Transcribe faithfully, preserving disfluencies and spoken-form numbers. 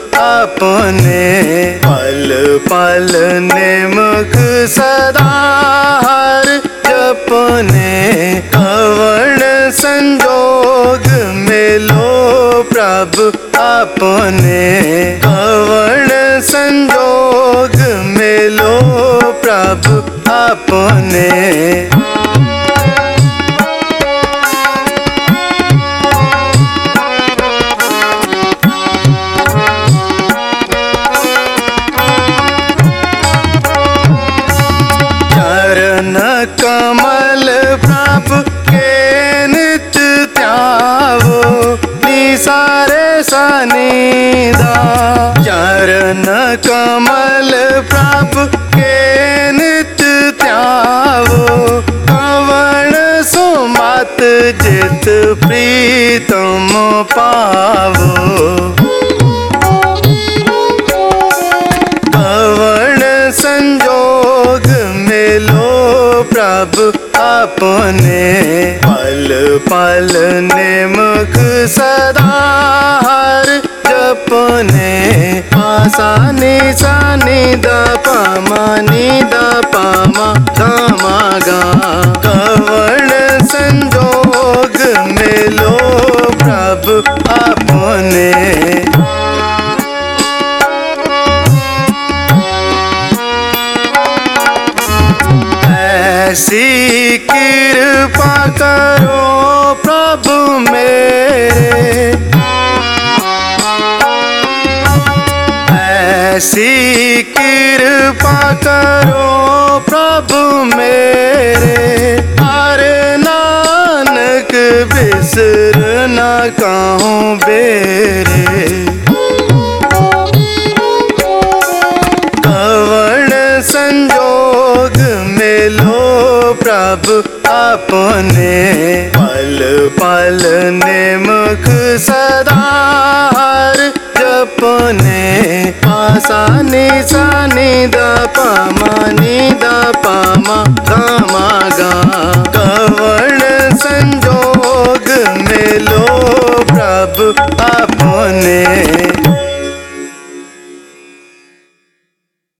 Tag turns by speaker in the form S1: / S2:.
S1: अपने पल पल निमख सदा हर जपने कवण संजोग मिलो प्रभु अपने कवण संजोग मिलो प्रभु अपने कमल प्रभु के नित्य त्यावो निसारे सनिदा चरण कमल प्रभु के नित्य त्यावो कवण सुमत जित प्रीतम पावो कवण संजोग मिलो प्रभु अपने पल पल निमख सदा हर जपने आसानी सानी द पमा नि द पमा धमा गा कवण संजोग मिलो प्रभु अपने ऐसी कृपा करो प्रभु मेरे ऐसी कृपा करो प्रभु मेरे हरे नानक बिसर न कहूँ बेरे कवण संजोग मिलो प्रभु अपने पल पल निमख सदा हर जपने आसानी सानी द पमा नि द पमा धमा गा कवण संजोग मिलो प्रभु अपने